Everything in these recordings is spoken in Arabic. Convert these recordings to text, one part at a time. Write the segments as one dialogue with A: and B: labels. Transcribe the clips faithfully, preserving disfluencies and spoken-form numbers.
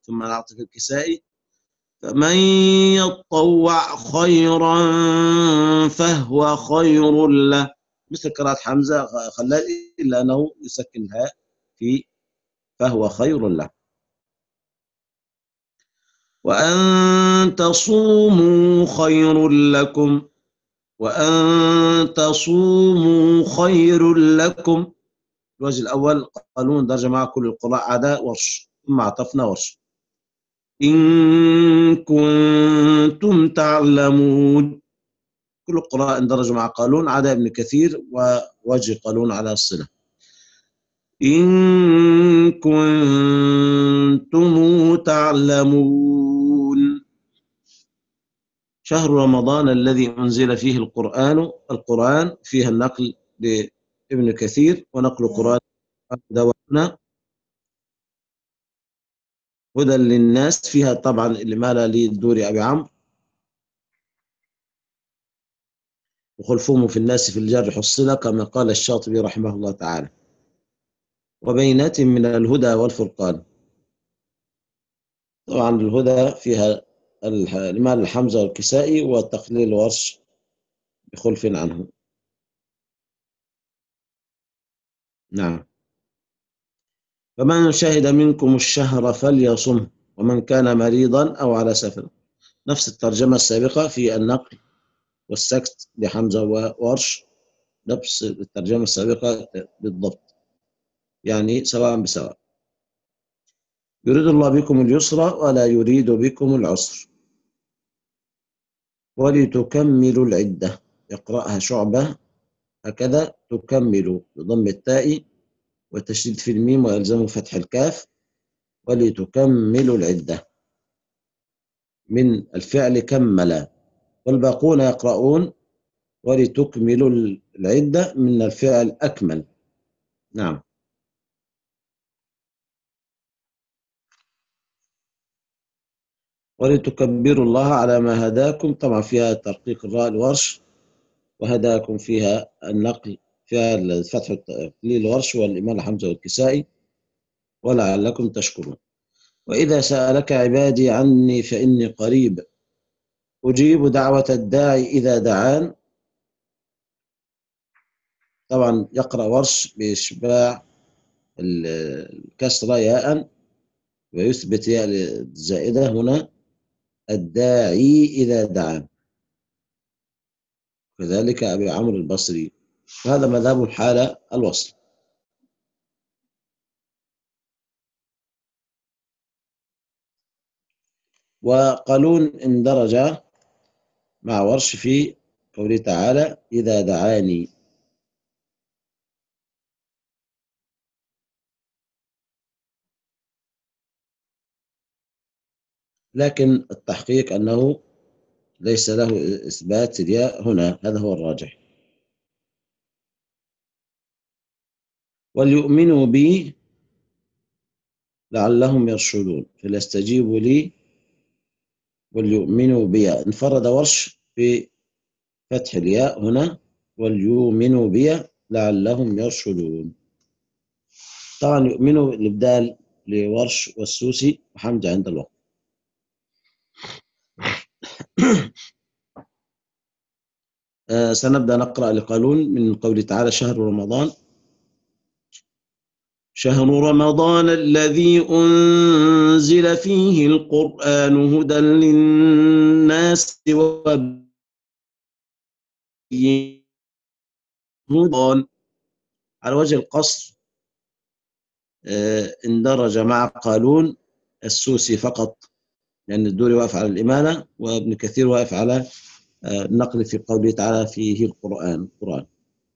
A: ثم نعطف الكسائي فمن يطوع خيرا فهو خير له، مثل قراءة حمزة خلال، إلا أنه يسكن الهاء في فهو خير له. وأن تصوموا خير لكم، وأن تصوموا خير لكم. الوجه الأول قالون درجة مع كل القراء عدا ورش، ثم عطفنا ورش. إن كنتم تعلمون، كل القراء اندرجوا مع قالون عدا ابن كثير ووجه قالون على الصلة. إن كنتم تعلمون. شهر رمضان الذي أنزل فيه القرآن، القرآن فيها النقل لابن كثير ونقل قرآن دوانا هدى للناس، فيها طبعا الإمالة للدوري أبي عمرو، وخلفهم في الناس في الجر حصلة كما قال الشاطبي رحمه الله تعالى. وبينات من الهدى والفرقان. طبعا الهدى فيها الإمالة الحمزة والكسائي وتقليل ورش بخلف عنه. نعم. فمن شهد منكم الشهر فليصم، ومن كان مريضا أو على سفر. نفس الترجمة السابقة في النقل والسكت لحمزة وورش، نفس الترجمة السابقة بالضبط، يعني سواء بسواء. يريد الله بكم اليسر ولا يريد بكم العسر. ولتكملوا العدة، يقرأها شعبة هكذا، تكمل بضم التاء وتشديد في الميم ويلزم فتح الكاف. ولتكملوا العدة من الفعل كمل، والباقون يقرؤون ولتكملوا العدة من الفعل أكمل. نعم. ولتكبروا الله على ما هداكم، طبعا فيها ترقيق الراء الورش، وهداكم فيها النقل، فيها الفتح تقليل الورش والإمالة حمزة والكسائي. ولعلكم تشكرون. وإذا سألك عبادي عني فإني قريب أجيب دعوة الداعي إذا دعان. طبعا يقرأ ورش بإشباع الكسرة ياء ويثبت ياء الزائدة هنا، الداعي إذا دعان، كذلك أبي عمرو البصري، وهذا مذهب حال الوصل. وقالون اندرج مع ورش في قوله تعالى إذا دعاني. لكن التحقيق أنه ليس له إثبات الياء هنا، هذا هو الراجح. وليؤمنوا بي لعلهم يرشدون، فليستجيبوا لي وليؤمنوا بي. انفرد ورش بفتح الياء هنا، وليؤمنوا بي لعلهم يرشدون. طبعا يؤمنوا الإبدال لورش والسوسي وحمد عند الوقت. آه سنبدأ نقرأ لقالون من قوله تعالى شهر رمضان. شهر رمضان الذي أنزل فيه القرآن هدى للناس وبينات هدى. على وجه القصر آه اندرج مع قالون السوسي فقط، لأن الدوري واقف على الإمالة وابن كثير واقف على آه النقل في قوله تعالى فيه القرآن القرآن.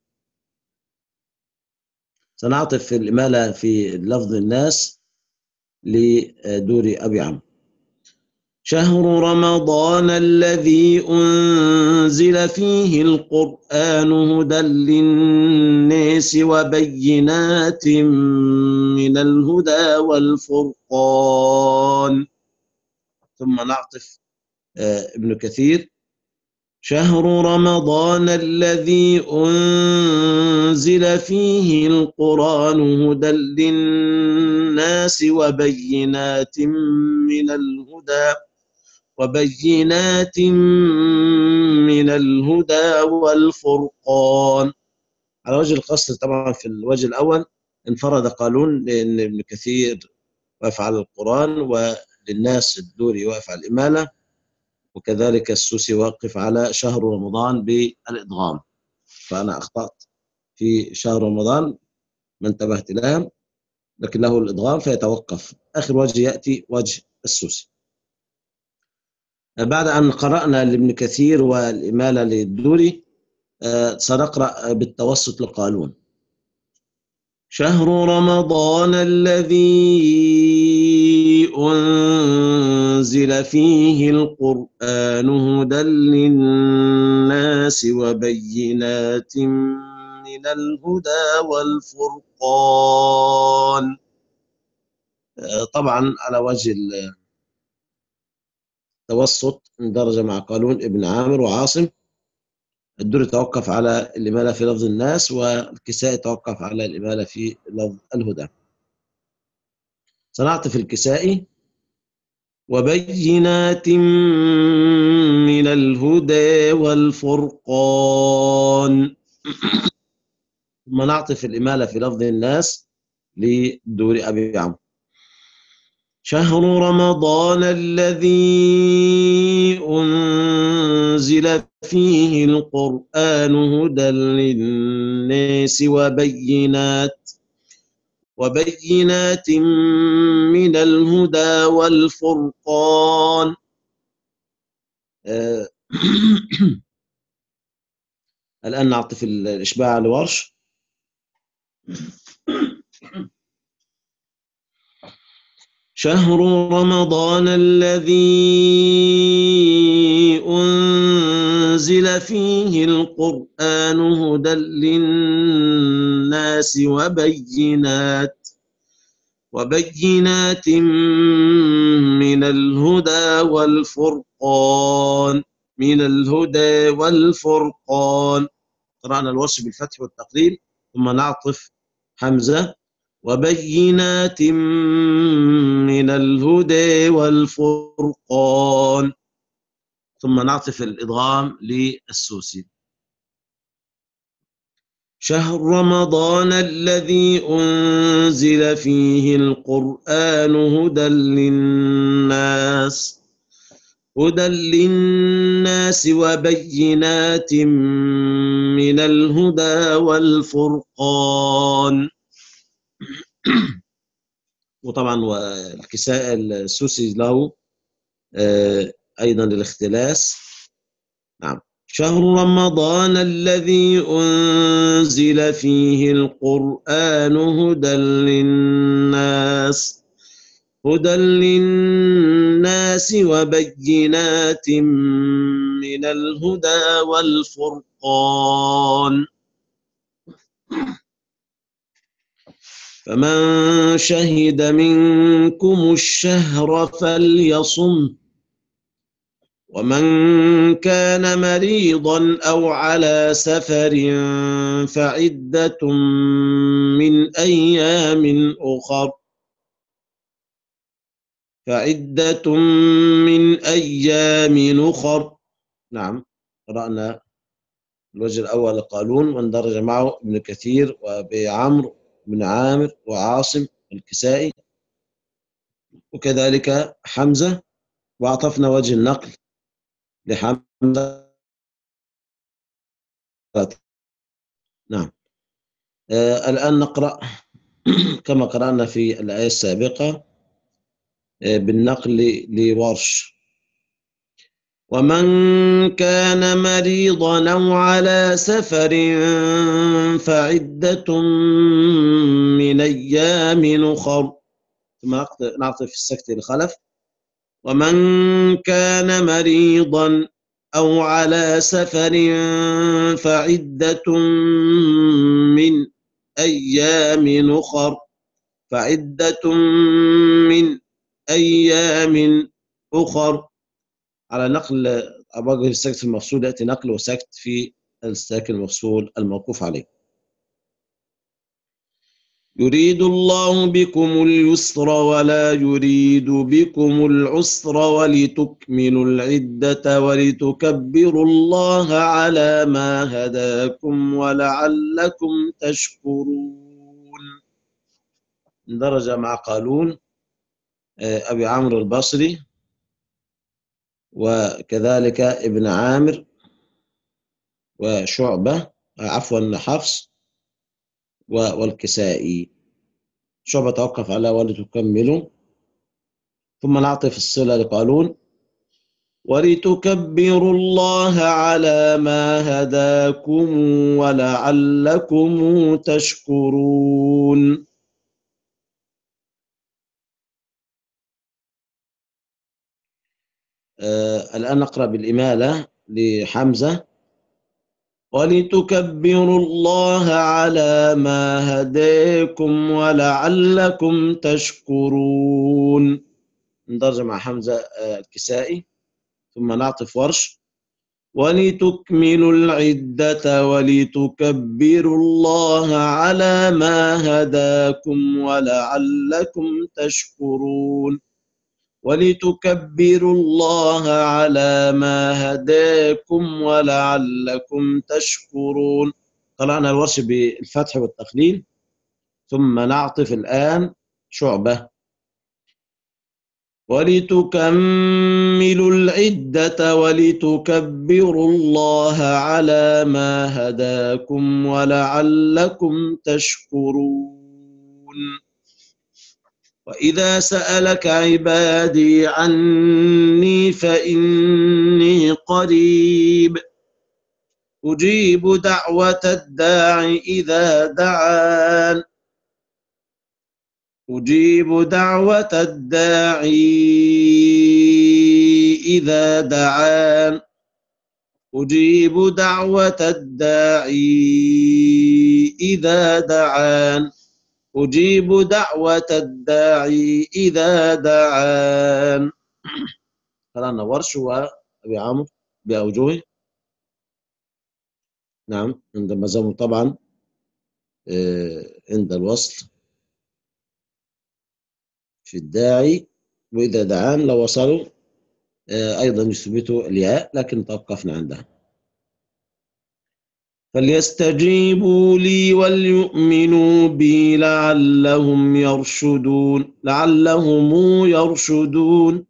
A: سنعطف في الإمالة في لفظ الناس لدوري أبي عمرو. شهر رمضان الذي أنزل فيه القرآن هدى للناس وبينات من الهدى والفرقان. ثم نعطف ابن كثير شهر رمضان الذي أنزل فيه القرآن هدى للناس وبينات من الهدى وبينات من الهدى والفرقان. على وجه القصر طبعا في الوجه الأول انفرد قالون لأن ابن كثير واقف على القرآن، وللناس الدوري واقف على الإمالة، وكذلك السوسي واقف على شهر رمضان بالإدغام. فأنا أخطأت في شهر رمضان ما انتبهت لها، لكن له الإدغام فيتوقف. آخر وجه يأتي وجه السوسي. بعد أن قرأنا لابن كثير والإمالة للدوري سنقرأ بالتوسط لقالون. شهر رمضان الذي أنزل فيه القرآن هدى للناس وبينات من الهدى والفرقان. طبعا على وجه التوسط اندرج مع قالون ابن عامر وعاصم. الدوري توقف على الإمالة في لفظ الناس، والكسائي توقف على الإمالة في لفظ الهدى. سنعطف الكسائي وبينات من الهدى والفرقان، ثم نعطف الإمالة في لفظ الناس لدور أبي عمرو. شهر رمضان الذي أنزل فيه القرآن هدى للناس وبينات وبينات من الهدى والفرقان. آه الآن نعطف الإشباع لورش. شهر رمضان الذي أنزل فيه القرآن هدى للناس وبينات وبينات من الهدى والفرقان من الهدى والفرقان. قرأنا الوصف بالفتح والتقليل، ثم نعطف حمزة وبينات من الهدى والفرقان، ثم نعطف الإدغام للسوسي. شهر رمضان الذي أنزل فيه القرآن هدى للناس هدى للناس وبينات من الهدى والفرقان. وطبعا والكساء السوسي له أيضا الاختلاس. نعم. شهر رمضان الذي أنزل فيه القرآن هدى للناس هدى للناس وبينات من الهدى والفرقان. فمن شهد منكم الشهر فليصم، ومن كان مريضا أو على سفر فعدة من أيام أخر فعدة من أيام أخر. نعم. قرأنا الوجه الأول قالون واندرج معه ابن كثير وأبي عمرو بن عامر وعاصم الكسائي، وكذلك حمزة، وأعطفنا وجه النقل لحمزة. نعم. آه الآن نقرأ كما قرأنا في الآية السابقة آه بالنقل لورش. ومن كان مريضا أو على سفر فعدة من أيام أخر، ثم نعطف السكت لخلف. ومن كان مريضا أو على سفر فعدة من أيام أخر فعدة من أيام أخر. على نقل وجه السكت في المفصول يأتي نقل وسكت في الساكن المفصول الموقوف عليه. يريد الله بكم اليسر ولا يريد بكم العسر ولتكملوا العدة ولتكبروا الله على ما هداكم ولعلكم تشكرون. درج مع قالون أبي عمرو البصري، وكذلك ابن عامر وشعبة، عفوا حفص والكسائي. شعبة توقف على ولتكملوا، ثم نعطف الصلة لقالون ولتكبروا الله على ما هداكم ولعلكم تشكرون. آه الآن نقرأ بالإمالة لحمزة. ولتكبروا الله على ما هداكم ولعلكم تشكرون. ندرج مع حمزة آه الكسائي، ثم نعطف ورش ولتكملوا العدة ولتكبروا الله على ما هداكم ولعلكم تشكرون. ولتكبروا الله على ما هداكم ولعلكم تشكرون. قرأنا الورش بالفتح والتقليل، ثم نعطف الآن شعبة ولتكملوا العدة ولتكبروا الله على ما هداكم ولعلكم تشكرون. وإذا سألك عبادي عني فإني قريب أجيب دعوة الداع إذا دعان أجيب دعوة الداعي إذا دعان أجيب دعوة الداعي إذا دعان أجيب دعوة الداعي إذا دعان. قرأنا ورش وأبي عمرو بأوجه. نعم، عندما زموا طبعا عند الوصل في الداعي وإذا دعان لو وصلوا أيضا يثبتوا الياء، لكن توقفنا عندها. فليستجيبوا لي وليؤمنوا بي لعلهم يرشدون لعلهم يرشدون.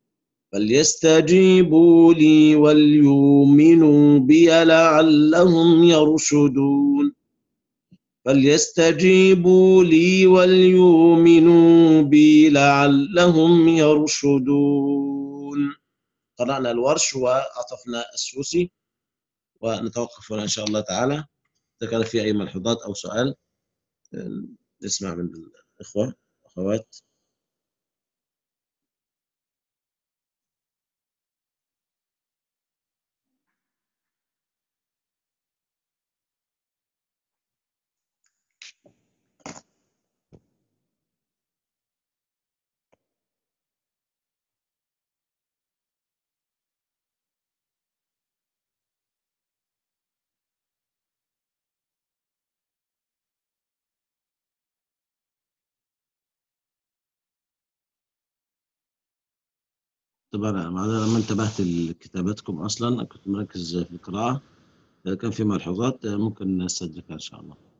A: فليستجيبوا لي وليؤمنوا بي لعلهم يرشدون. فليستجيبوا لي وليؤمنوا بي لعلهم يرشدون. قرأنا الورش وعطفنا السوسي، ونتوقف هنا إن شاء الله تعالى. إذا كان في أي ملحوظات أو سؤال نسمع من الإخوة أخوات. طبعا أنا لما انتبهت لكتابتكم أصلا كنت مركز في القراءة، كان في ملحوظات ممكن نستدركها إن شاء الله.